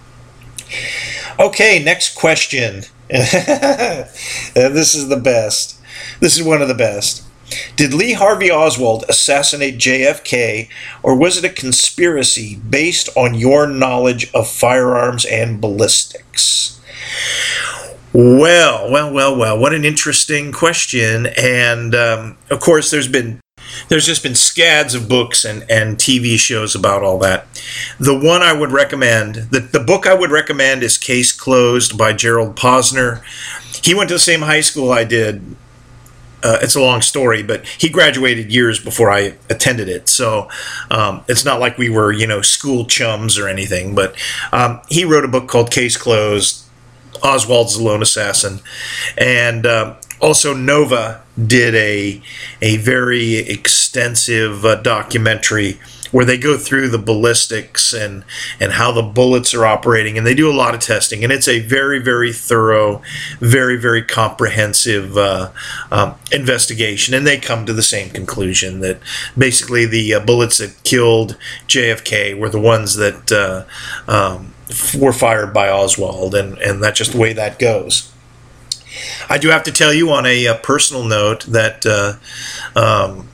Okay, next question. uh, this is the best. This is one of the best. Did Lee Harvey Oswald assassinate J F K, or was it a conspiracy based on your knowledge of firearms and ballistics? Well, well, well, well, what an interesting question. And um, of course, there's been there's just been scads of books and, and T V shows about all that. The one I would recommend, the, the book I would recommend is Case Closed by Gerald Posner. He went to the same high school I did. Uh, it's a long story, but he graduated years before I attended it, so um, it's not like we were, you know, school chums or anything. But um, he wrote a book called Case Closed, Oswald's the Lone Assassin, and uh, also Nova did a a very extensive uh, documentary where they go through the ballistics and and how the bullets are operating, and they do a lot of testing, and it's a very, very thorough, very, very comprehensive uh, um, investigation, and they come to the same conclusion that basically the uh, bullets that killed J F K were the ones that uh, um, were fired by Oswald, and, and that's just the way that goes. I do have to tell you on a, a personal note that uh, um,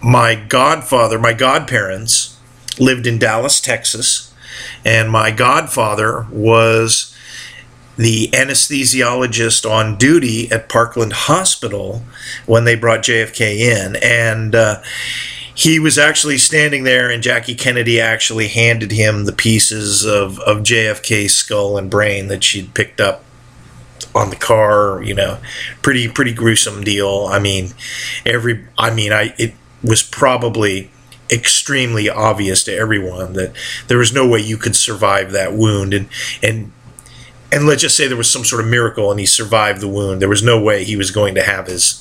my godfather, my godparents lived in Dallas, Texas, and my godfather was the anesthesiologist on duty at Parkland Hospital when they brought J F K in. And uh, he was actually standing there, and Jackie Kennedy actually handed him the pieces of, of J F K's skull and brain that she'd picked up on the car. You know, pretty pretty gruesome deal. I mean, every I mean, I it was probably extremely obvious to everyone that there was no way you could survive that wound, and and and let's just say there was some sort of miracle and he survived the wound. There was no way he was going to have his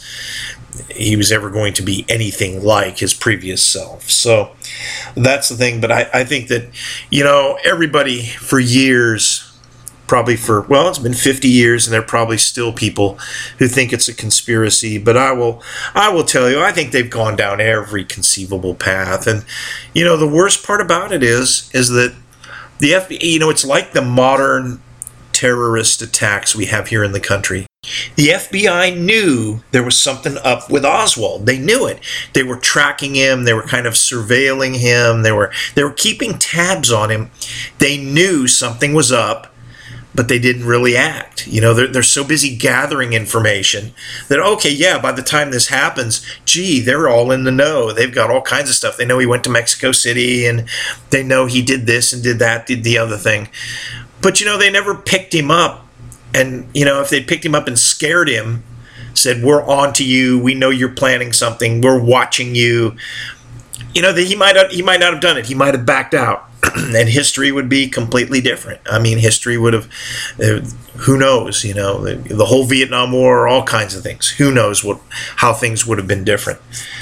he was ever going to be anything like his previous self. So that's the thing. But I, I think that, you know, everybody for years, probably for, well, it's been fifty years, and there are probably still people who think it's a conspiracy. But I will, I will tell you, I think they've gone down every conceivable path. And, you know, the worst part about it is, is that the F B I, you know, it's like the modern terrorist attacks we have here in the country. The F B I knew there was something up with Oswald. They knew it. They were tracking him. They were kind of surveilling him. They were they were keeping tabs on him. They knew something was up, but they didn't really act. You know, they're, they're so busy gathering information that, okay, yeah, by the time this happens, gee, they're all in the know. They've got all kinds of stuff. They know he went to Mexico City, and they know he did this and did that, did the other thing. But, you know, they never picked him up. And, you know, if they picked him up and scared him, said, we're on to you, we know you're planning something, we're watching you, you know, that he might have, he might not have done it. He might have backed out. And history would be completely different. I mean, history would have, uh, who knows, you know, the, the whole Vietnam War, all kinds of things. Who knows what how things would have been different.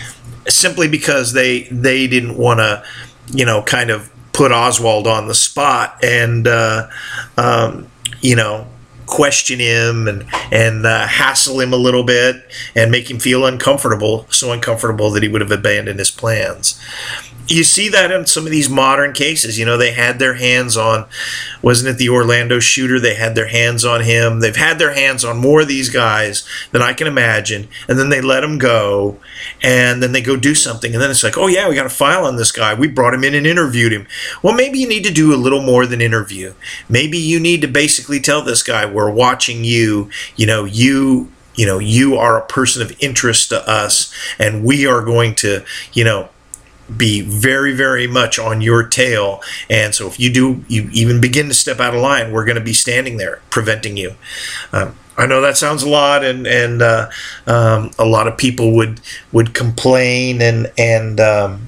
Simply because they they didn't want to, you know, kind of put Oswald on the spot and, uh, um, you know, question him and, and uh, hassle him a little bit and make him feel uncomfortable, so uncomfortable that he would have abandoned his plans. You see that in some of these modern cases. You know, they had their hands on, wasn't it the Orlando shooter? They had their hands on him. They've had their hands on more of these guys than I can imagine. And then they let them go, and then they go do something. And then it's like, oh, yeah, we got a file on this guy. We brought him in and interviewed him. Well, maybe you need to do a little more than interview. Maybe you need to basically tell this guy, we're watching you. You know, you... You know, you are a person of interest to us, and we are going to, you know, be very, very much on your tail. And so if you do, you even begin to step out of line, we're going to be standing there preventing you. Um, I know that sounds a lot, and and uh, um, a lot of people would would complain and and um,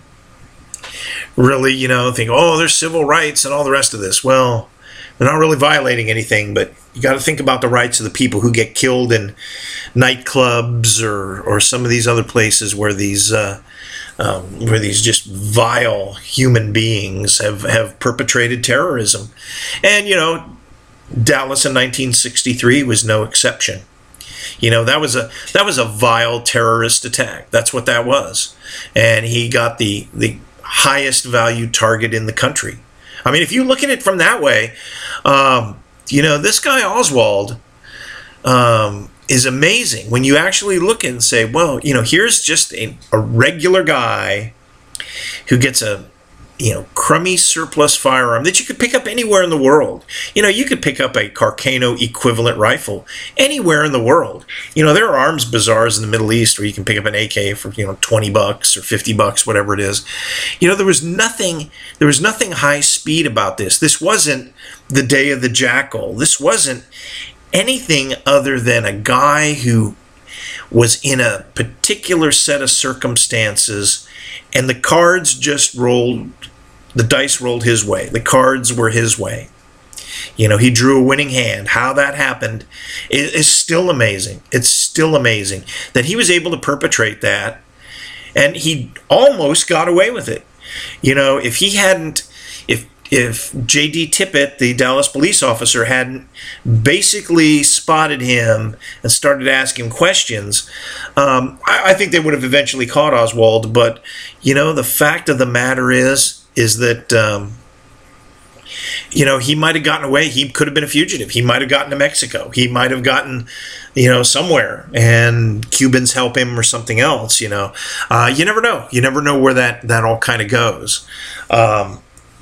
really, you know, think, oh, there's civil rights and all the rest of this. Well, they're not really violating anything, but you got to think about the rights of the people who get killed in nightclubs or or some of these other places where these uh, um, where these just vile human beings have, have perpetrated terrorism. And, you know, Dallas in nineteen sixty-three was no exception. You know, that was a that was a vile terrorist attack. That's what that was. And he got the the highest valued target in the country. I mean, if you look at it from that way, um, you know, this guy Oswald um, is amazing. When you actually look and say, well, you know, here's just a, a regular guy who gets a, you know, crummy surplus firearm that you could pick up anywhere in the world. You know, you could pick up a Carcano equivalent rifle anywhere in the world. You know, there are arms bazaars in the Middle East where you can pick up an A K for, you know, twenty bucks or fifty bucks, whatever it is. You know, there was nothing, there was nothing high speed about this. This wasn't the Day of the Jackal. This wasn't anything other than a guy who was in a particular set of circumstances, and the cards just rolled, the dice rolled his way. The cards were his way. You know, he drew a winning hand. How that happened is, is still amazing. It's still amazing that he was able to perpetrate that, and he almost got away with it. You know, if he hadn't, if if J D Tippit, the Dallas police officer, hadn't basically spotted him and started asking questions, um, I, I think they would have eventually caught Oswald. But, you know, the fact of the matter is, is that um, you know, he might have gotten away. He could have been a fugitive. He might have gotten to Mexico. He might have gotten, you know, somewhere, and Cubans help him or something else, you know. Uh, you never know. You never know where that, that all kind of goes. Um,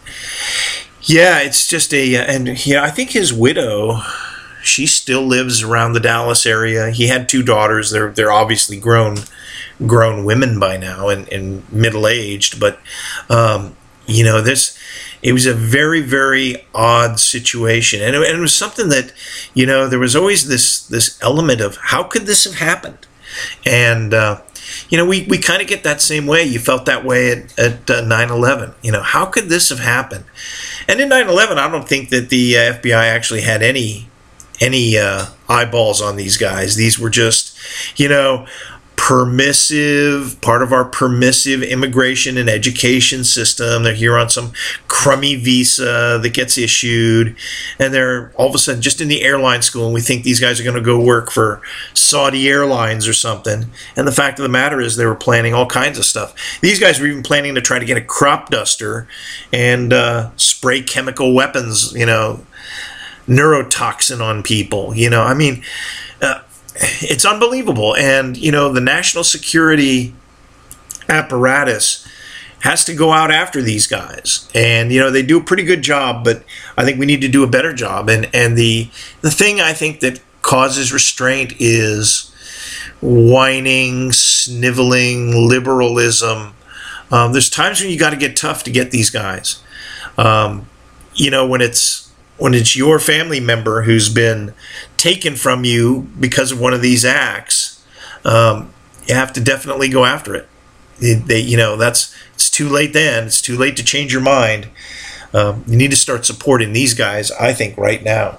yeah, it's just a, and yeah, I think his widow, she still lives around the Dallas area. He had two daughters. They're, they're obviously grown, grown women by now and, and middle-aged, but, um, you know, this, it was a very, very odd situation. And it, and it was something that, you know, there was always this, this element of how could this have happened? And, uh, you know, we, we kind of get that same way. You felt that way at, at uh, nine eleven. You know, how could this have happened? And in nine eleven, I don't think that the uh, F B I actually had any, any uh, eyeballs on these guys. These were just, you know, permissive, part of our permissive immigration and education system. They're here on some crummy visa that gets issued, and they're all of a sudden just in the airline school, and we think these guys are going to go work for Saudi Airlines or something. And the fact of the matter is they were planning all kinds of stuff. These guys were even planning to try to get a crop duster and uh, spray chemical weapons, you know, neurotoxin on people. You know, I mean, uh, it's unbelievable. And, you know, the national security apparatus has to go out after these guys. And, you know, they do a pretty good job, but I think we need to do a better job. And, and the, the thing I think that causes restraint is whining, sniveling, liberalism. Um, there's times when you got to get tough to get these guys. Um, you know, when it's, when it's your family member who's been taken from you because of one of these acts, um, you have to definitely go after it. They, they, you know, that's, it's too late then. It's too late to change your mind. Um, you need to start supporting these guys, I think, right now.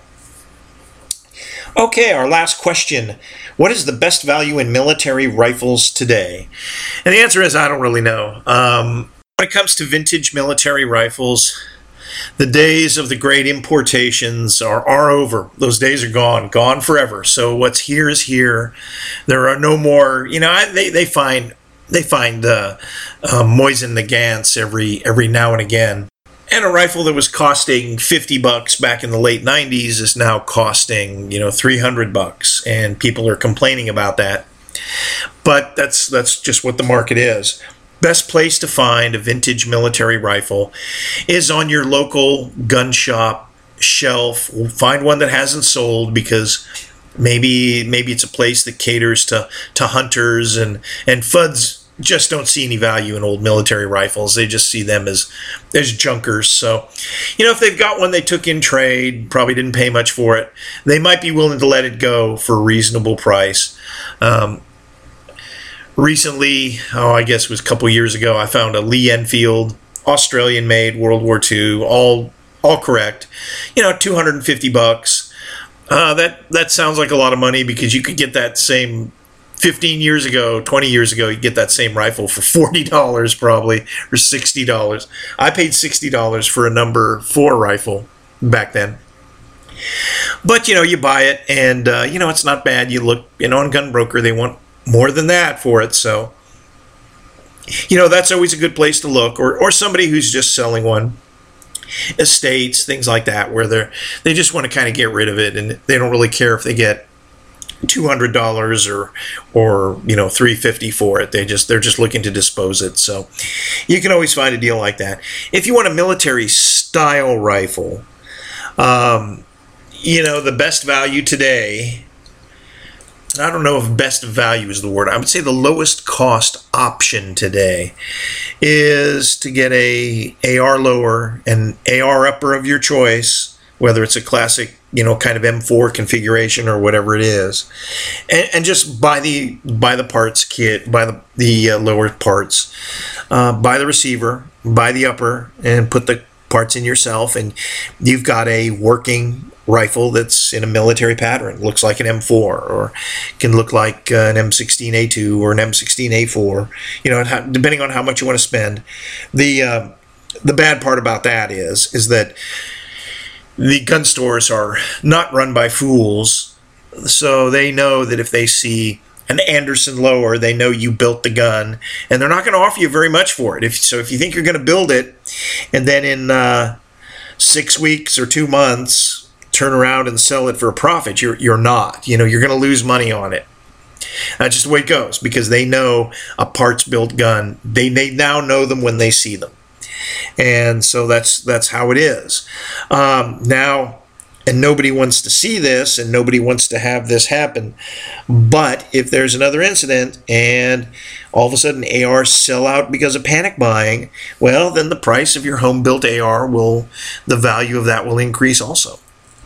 Okay, our last question. What is the best value in military rifles today? And the answer is, I don't really know. Um, when it comes to vintage military rifles, the days of the great importations are, are over. Those days are gone, gone forever. So what's here is here. There are no more, you know, I, they, they find, they find uh, uh, Mosin Nagants every, every now and again. And a rifle that was costing fifty bucks back in the late nineties is now costing, you know, three hundred bucks. And people are complaining about that. But that's, that's just what the market is. Best place to find a vintage military rifle is on your local gun shop shelf. Find one that hasn't sold, because maybe maybe it's a place that caters to, to hunters, and, and F U Ds just don't see any value in old military rifles. They just see them as, as junkers. So, you know, if they've got one they took in trade, probably didn't pay much for it, they might be willing to let it go for a reasonable price. Um, Recently, oh, I guess it was a couple years ago, I found a Lee Enfield, Australian-made, World War Two, all all correct. You know, two hundred fifty bucks. Uh, that that sounds like a lot of money, because you could get that same fifteen years ago, twenty years ago, you get that same rifle for forty dollars probably, or sixty dollars. I paid sixty dollars for a number four rifle back then. But, you know, you buy it, and, uh, you know, it's not bad. You look, you know, on Gunbroker, they want more than that for it. So, you know, that's always a good place to look, or, or somebody who's just selling one. Estates, things like that, where they're, they just want to kind of get rid of it, and they don't really care if they get two hundred dollars or, or, you know, three hundred fifty dollars for it. They just, they're just looking to dispose it. So you can always find a deal like that. If you want a military style rifle, um, you know, the best value today, I don't know if best value is the word. I would say the lowest cost option today is to get a A R lower and A R upper of your choice, whether it's a classic, you know, kind of M four configuration or whatever it is, and, and just buy the buy the parts kit, buy the the uh, lower parts, uh, buy the receiver, buy the upper, and put the parts in yourself, and you've got a working rifle that's in a military pattern. Looks like an M four, or can look like uh, an M sixteen A two or an M sixteen A four, you know, depending on how much you want to spend. The uh, the bad part about that is is that the gun stores are not run by fools, so they know that if they see an Anderson lower, they know you built the gun, and they're not going to offer you very much for it. If so, if you think you're going to build it, and then in uh, six weeks or two months, turn around and sell it for a profit. You're you're not. You know, you're going to lose money on it. That's just the way it goes, because they know a parts-built gun. They they now know them when they see them, and so that's that's how it is. Um, now, and nobody wants to see this, and nobody wants to have this happen. But if there's another incident, and all of a sudden A Rs sell out because of panic buying, well, then the price of your home-built A R will, the value of that will increase also.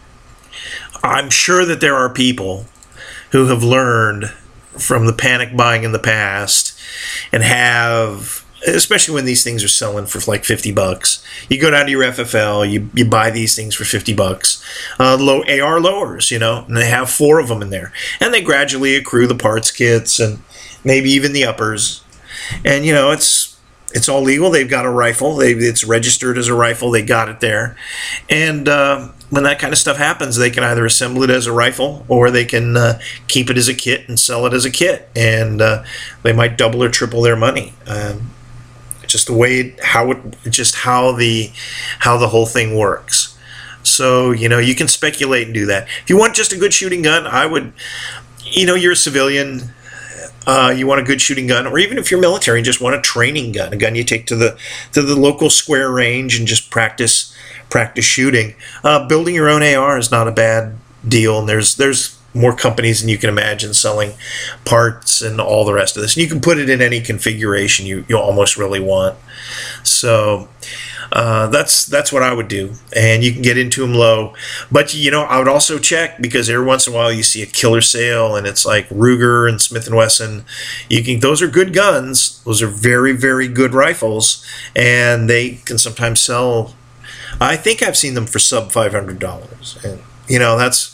I'm sure that there are people who have learned from the panic buying in the past and have, especially when these things are selling for like fifty bucks. You go down to your F F L, you, you buy these things for fifty bucks. Uh, low A R lowers, you know, and they have four of them in there. And they gradually accrue the parts kits and maybe even the uppers. And, you know, it's it's all legal. They've got a rifle. They It's registered as a rifle. They got it there. And uh, when that kind of stuff happens, they can either assemble it as a rifle, or they can uh, keep it as a kit and sell it as a kit. And uh, they might double or triple their money. Um, just the way how it just how the how the whole thing works. So, you know, you can speculate and do that. If you want just a good shooting gun, I would, you know, you're a civilian, uh, you want a good shooting gun, or even if you're military and just want a training gun, a gun you take to the to the local square range and just practice practice shooting. Uh, building your own A R is not a bad deal, and there's there's more companies than you can imagine selling parts and all the rest of this. And you can put it in any configuration you, you almost really want. So uh, that's that's what I would do. And you can get into them low. But, you know, I would also check, because every once in a while you see a killer sale and it's like Ruger and Smith and Wesson. You can, those are good guns. Those are very, very good rifles. And they can sometimes sell, I think I've seen them for sub five hundred dollars. And, you know, that's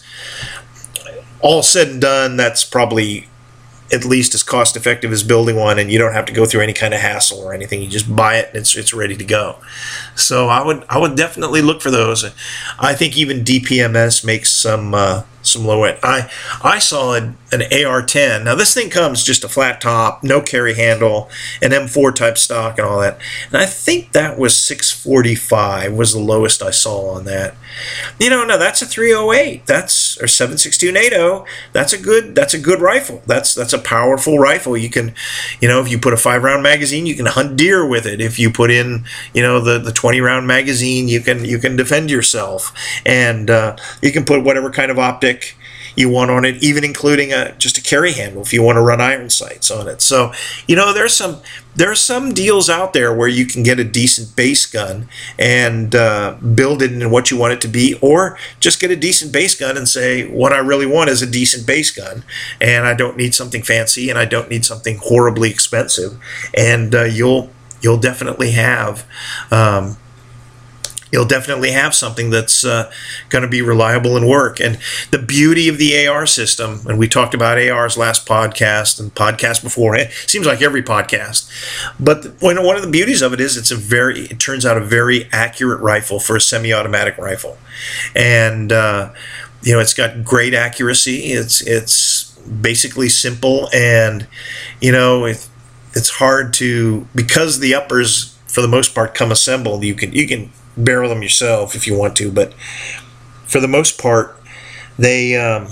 all said and done, that's probably at least as cost effective as building one, and you don't have to go through any kind of hassle or anything. You just buy it and it's it's ready to go. So I would I would definitely look for those. I think even D P M S makes some uh, some low end. I I saw an, an A R ten. Now this thing comes just a flat top, no carry handle, an M four type stock and all that. And I think that was six forty-five was the lowest I saw on that. You know, no, that's a three oh eight. That's or seven sixty-two NATO. That's a good that's a good rifle. That's that's a powerful rifle. You can, you know, if you put a five round magazine, you can hunt deer with it. If you put in, you know, the the twenty round magazine, you can you can defend yourself, and uh, you can put whatever kind of optic you want on it, even including a just a carry handle if you want to run iron sights on it. So, you know, there's some there are some deals out there where you can get a decent base gun and uh, build it in what you want it to be, or just get a decent base gun and say, what I really want is a decent base gun, and I don't need something fancy, and I don't need something horribly expensive, and uh, you'll you'll definitely have um, you'll definitely have something that's uh, going to be reliable and work. And the beauty of the A R system, and we talked about A Rs last podcast and podcast before, it seems like every podcast, but one of the beauties of it is it's a very, it turns out a very accurate rifle for a semi-automatic rifle. And, uh, you know, it's got great accuracy. It's, it's basically simple, and, you know, it, it's hard to, because the uppers for the most part come assembled, you can, you can, barrel them yourself if you want to, but for the most part they um,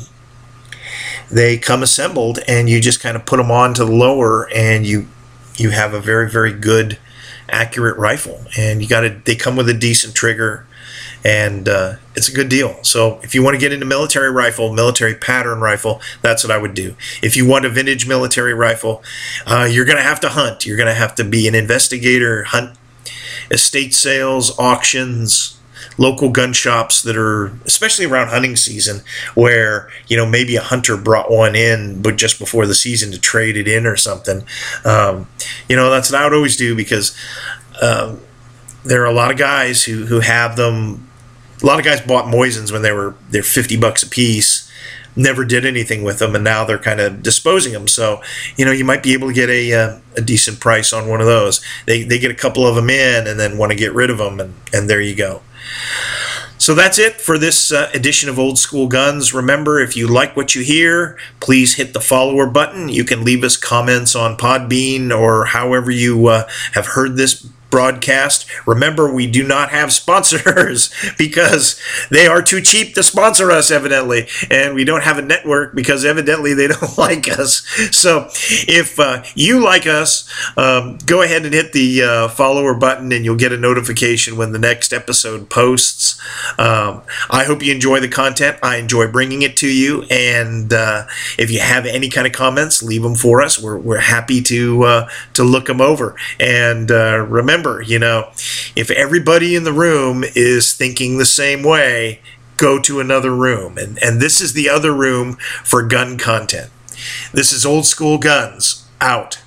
they come assembled, and you just kind of put them on to the lower, and you you have a very very good accurate rifle, and you got to they come with a decent trigger, and uh, it's a good deal. So if you want to get into military rifle, military pattern rifle, that's what I would do. If you want a vintage military rifle, uh, you're going to have to hunt. You're going to have to be an investigator, hunt estate sales, auctions, local gun shops that are, especially around hunting season, where, you know, maybe a hunter brought one in but just before the season to trade it in or something. Um, you know, that's what I would always do, because um, there are a lot of guys who, who have them. A lot of guys bought Moisans when they were they're fifty bucks a piece, never did anything with them, and now they're kind of disposing them. So, you know, you might be able to get a uh, a decent price on one of those. They they get a couple of them in and then want to get rid of them, and, and there you go. So that's it for this uh, edition of Old School Guns. Remember, if you like what you hear, please hit the follower button. You can leave us comments on Podbean or however you uh, have heard this broadcast. Remember, we do not have sponsors because they are too cheap to sponsor us, evidently. And we don't have a network because evidently they don't like us. So if uh, you like us, um, go ahead and hit the uh, follower button and you'll get a notification when the next episode posts. Um, I hope you enjoy the content. I enjoy bringing it to you. And uh, if you have any kind of comments, leave them for us. We're, we're happy to, uh, to look them over. And uh, remember, you know, if everybody in the room is thinking the same way, go to another room. And, and this is the other room for gun content. This is Old School Guns, out.